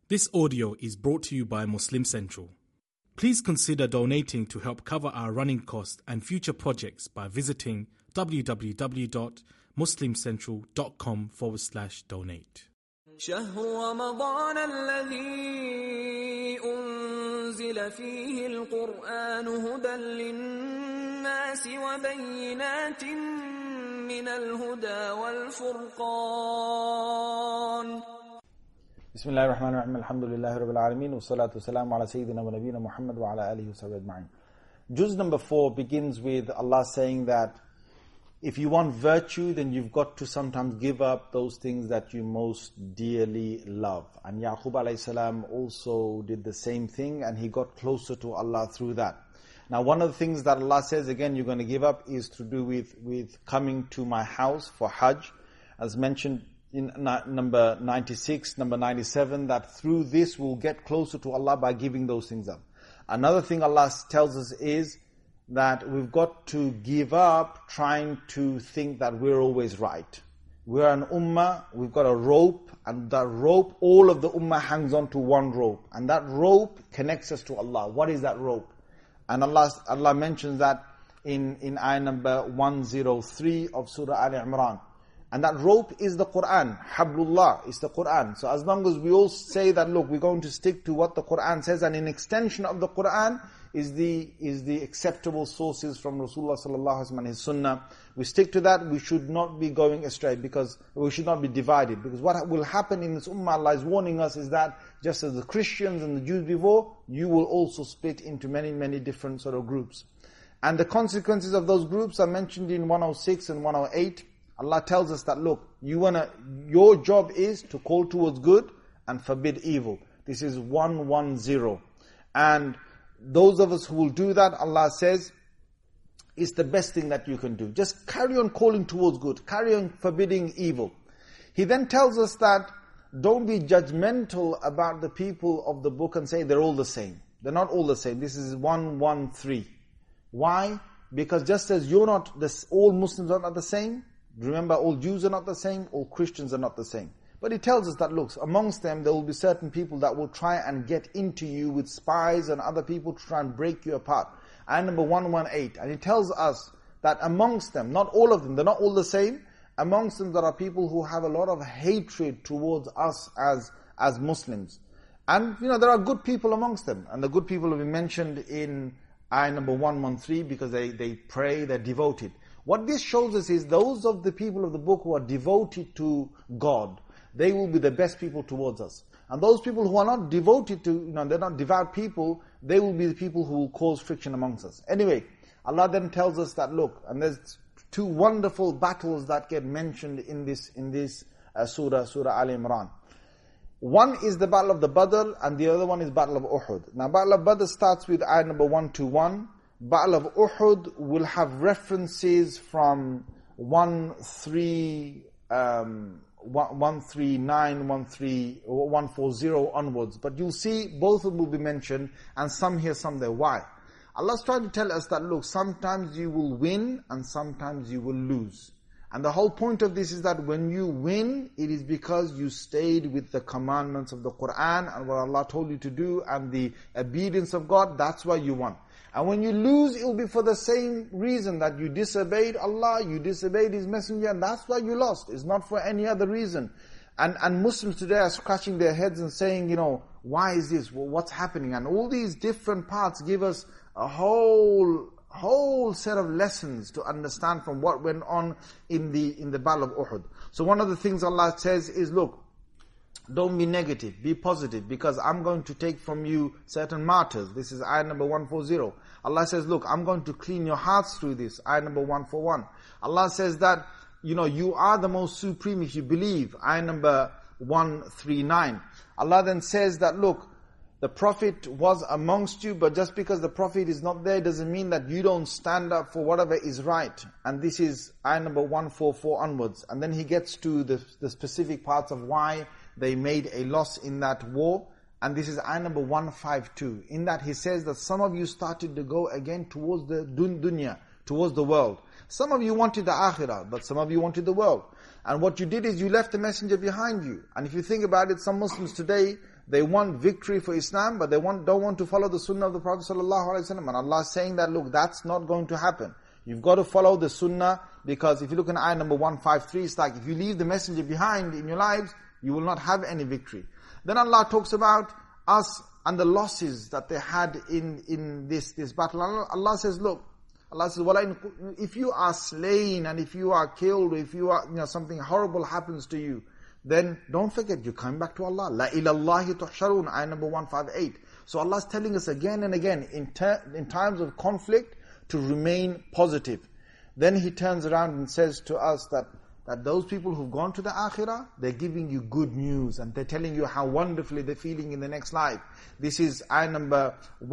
This audio is brought to you by Muslim Central. Please consider donating to help cover our running costs and future projects by visiting www.muslimcentral.com/donate. شهر رمضان الذي أنزل فيه القرآن هدى للناس وبينات من الهدى والفرقان. بسم الله الرحمن الرحيم. الحمد لله رب العالمين والصلاة والسلام على سيدنا ونبينا محمد وعلى آله وصحبه أجمعين. Juz number 4 begins with Allah saying that if you want virtue, then you've got to sometimes give up those things that you most dearly love. And Yaqub alayhi salam also did the same thing, and he got closer to Allah through that. Now, one of the things that Allah says, again, you're going to give up is to do with coming to my house for Hajj. As mentioned in number 96, number 97, that through this we'll get closer to Allah by giving those things up. Another thing Allah tells us is that we've got to give up trying to think that we're always right. We're an ummah, we've got a rope, and that rope, all of the ummah hangs on to one rope. And that rope connects us to Allah. What is that rope? And Allah mentions that in ayah number 103 of Surah Al Imran. And that rope is the Quran. Hablullah is the Quran. So as long as we all say that, look, we're going to stick to what the Quran says, and in extension of the Quran is the acceptable sources from Rasulullah sallallahu alaihi wasallam and his sunnah. We stick to that. We should not be going astray, because we should not be divided. Because what will happen in this ummah, Allah is warning us, is that just as the Christians and the Jews before, you will also split into many, many different sort of groups. And the consequences of those groups are mentioned in 106 and 108. Allah tells us that, look, your job is to call towards good and forbid evil. This is 110. And those of us who will do that, Allah says, it's the best thing that you can do. Just carry on calling towards good. Carry on forbidding evil. He then tells us that don't be judgmental about the people of the book and say they're all the same. They're not all the same. This is 113. Why? Because just as all Muslims are not the same, remember, all Jews are not the same, all Christians are not the same. But it tells us that, look, amongst them there will be certain people that will try and get into you with spies and other people to try and break you apart. Ayah number 118. And it tells us that amongst them, not all of them, they're not all the same. Amongst them there are people who have a lot of hatred towards us as Muslims. And, there are good people amongst them. And the good people will be mentioned in ayah number 113 because they pray, they're devoted. What this shows us is those of the people of the book who are devoted to God, they will be the best people towards us. And those people who are not devoted to, they're not devout people, they will be the people who will cause friction amongst us. Anyway, Allah then tells us that, look, and there's two wonderful battles that get mentioned in this surah Al Imran. One is the Battle of the Badr, and the other one is Battle of Uhud. Now, Battle of Badr starts with ayah number 121. Battle of Uhud will have references from 139, 140 onwards. But you'll see both of them will be mentioned, and some here, some there. Why? Allah's trying to tell us that, look, sometimes you will win and sometimes you will lose. And the whole point of this is that when you win, it is because you stayed with the commandments of the Quran and what Allah told you to do and the obedience of God. That's why you won. And when you lose, it will be for the same reason that you disobeyed Allah, you disobeyed His Messenger, and that's why you lost. It's not for any other reason. And Muslims today are scratching their heads and saying, why is this? What's happening? And all these different parts give us a whole set of lessons to understand from what went on in the Battle of Uhud. So one of the things Allah says is, look, don't be negative, be positive, because I'm going to take from you certain martyrs. This is ayah number 140. Allah says, look, I'm going to clean your hearts through this. Ayah number 141. Allah says that, you are the most supreme if you believe. Ayah number 139. Allah then says that, look, the Prophet was amongst you, but just because the Prophet is not there doesn't mean that you don't stand up for whatever is right. And this is ayah number 144 onwards. And then he gets to the specific parts of why they made a loss in that war. And this is ayah number 152. In that he says that some of you started to go again towards the dunya, towards the world. Some of you wanted the akhirah, but some of you wanted the world. And what you did is you left the messenger behind you. And if you think about it, some Muslims today, They want victory for Islam, but they don't want to follow the sunnah of the Prophet ﷺ. And Allah is saying that, look, that's not going to happen. You've got to follow the sunnah, because if you look in ayah number 153, it's like if you leave the messenger behind in your lives, you will not have any victory. Then Allah talks about us and the losses that they had in this battle. Allah says, look, Allah says, if you are slain and if you are killed, if you are, something horrible happens to you, then don't forget, you come back to Allah. La ilallahi tuhsharun, ayah number 158. So Allah is telling us again and again, in times of conflict, to remain positive. Then He turns around and says to us that those people who've gone to the akhirah, they're giving you good news and they're telling you how wonderfully they're feeling in the next life. This is ayah number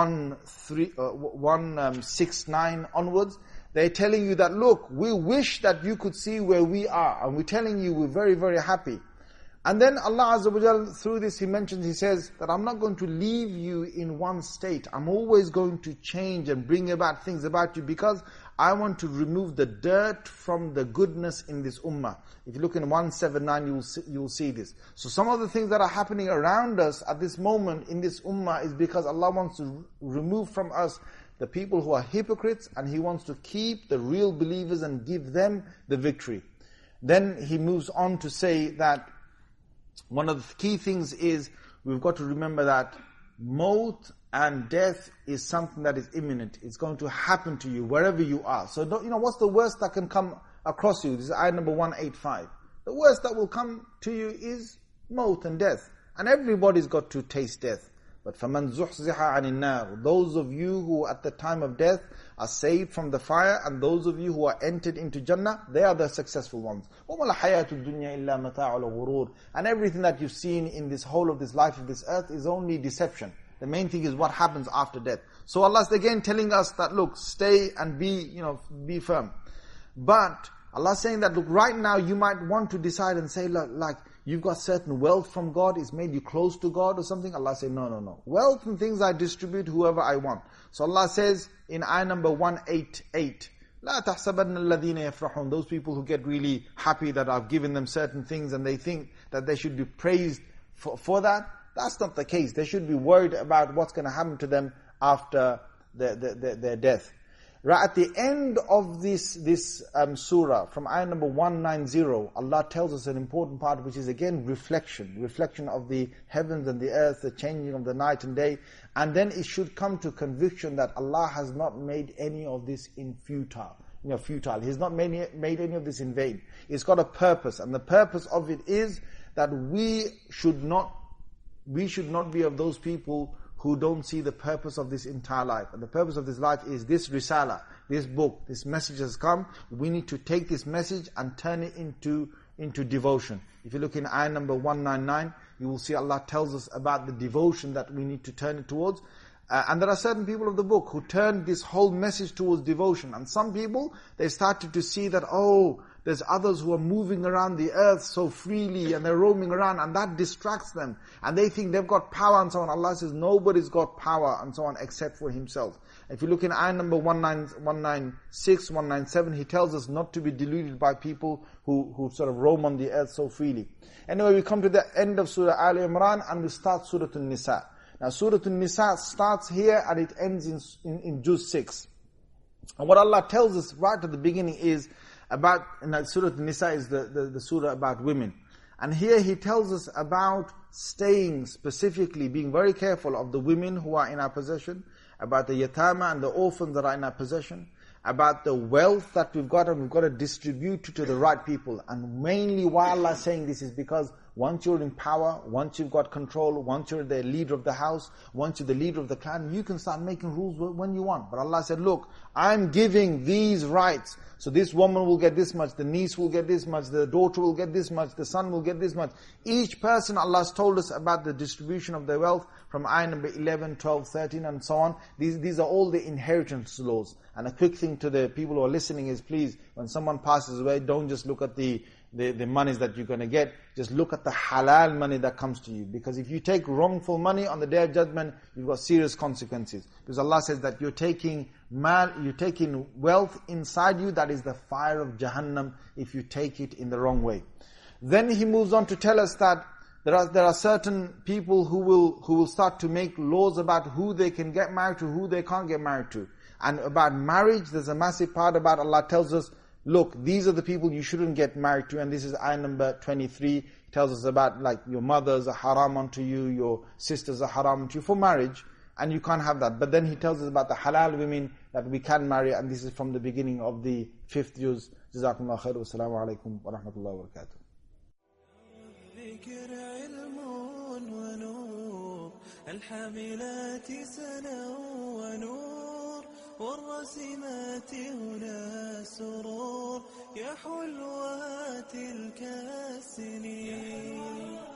169 onwards. They're telling you that, look, we wish that you could see where we are, and we're telling you we're very, very happy. And then Allah Azza wa Jal, through this, He says that I'm not going to leave you in one state. I'm always going to change and bring about things about you, because I want to remove the dirt from the goodness in this ummah. If you look in 179, you will see this. So some of the things that are happening around us at this moment in this ummah is because Allah wants to remove from us the people who are hypocrites, and He wants to keep the real believers and give them the victory. Then He moves on to say that one of the key things is we've got to remember that maut and death is something that is imminent. It's going to happen to you wherever you are. So what's the worst that can come across you? This is ayah number 185. The worst that will come to you is maut and death. And everybody's got to taste death. But فَمَنْ زُحْزِحَ عَنِ النَّارِ, those of you who at the time of death are saved from the fire, and those of you who are entered into Jannah, they are the successful ones. وَمَا الْحَيَاةُ الدُّنْيَا إِلَّا مَتَاعُ الْغُرُورِ. And everything that you've seen in this whole of this life of this earth is only deception. The main thing is what happens after death. So Allah is again telling us that, look, stay and be firm. But Allah is saying that, look, right now you might want to decide and say, like, you've got certain wealth from God, it's made you close to God or something. Allah says, no. Wealth and things I distribute whoever I want. So Allah says in ayah number 188, لَا تَحْسَبَنَّ الَّذِينَ يَفْرَحُونَ, those people who get really happy that I've given them certain things and they think that they should be praised for that. That's not the case. They should be worried about what's going to happen to them after their death. Right at the end of this surah, from ayah number 190, Allah tells us an important part, which is again reflection of the heavens and the earth, the changing of the night and day. And then it should come to conviction that Allah has not made any of this in futile. He's not made any of this in vain. It's got a purpose, and the purpose of it is that we should not be of those people who don't see the purpose of this entire life. And the purpose of this life is this risala, this book, this message has come. We need to take this message and turn it into devotion. If you look in ayah number 199, you will see Allah tells us about the devotion that we need to turn it towards. And there are certain people of the book who turn this whole message towards devotion. And some people, they started to see that, there's others who are moving around the earth so freely and they're roaming around, and that distracts them. And they think they've got power and so on. Allah says nobody's got power and so on except for Himself. If you look in ayah number 196, 197, He tells us not to be deluded by people who sort of roam on the earth so freely. Anyway, we come to the end of Surah Al Imran and we start Surah An-Nisa. Now Surah An-Nisa starts here and it ends in Juz 6. And what Allah tells us right at the beginning is about, Surah An-Nisa is the surah about women. And here He tells us about staying specifically, being very careful of the women who are in our possession, about the yatama and the orphans that are in our possession, about the wealth that we've got, and we've got to distribute it to the right people. And mainly why Allah is saying this is because once you're in power, once you've got control, once you're the leader of the house, once you're the leader of the clan, you can start making rules when you want. But Allah said, look, I'm giving these rights. So this woman will get this much, the niece will get this much, the daughter will get this much, the son will get this much. Each person, Allah has told us about the distribution of their wealth from ayah number 11, 12, 13 and so on. These are all the inheritance laws. And a quick thing to the people who are listening is, please, when someone passes away, don't just look at the monies that you're going to get. Just look at the halal money that comes to you. Because if you take wrongful money on the Day of Judgment, you've got serious consequences. Because Allah says that you're taking wealth inside you, that is the fire of Jahannam if you take it in the wrong way. Then He moves on to tell us that There are certain people who will start to make laws about who they can get married to, who they can't get married to. And about marriage, there's a massive part about Allah tells us, look, these are the people you shouldn't get married to. And this is ayah number 23. It tells us about like your mothers are haram onto you, your sisters are haram onto you for marriage. And you can't have that. But then he tells us about the halal women that we can marry. And this is from the beginning of the 5th juz. Jazakumullah khair. Wassalamu alaikum wa rahmatullahi wa barakatuh. الذكر علم ونور الحاملات سنا ونور والرسمات هنا سرور يا حلوات تلك السنين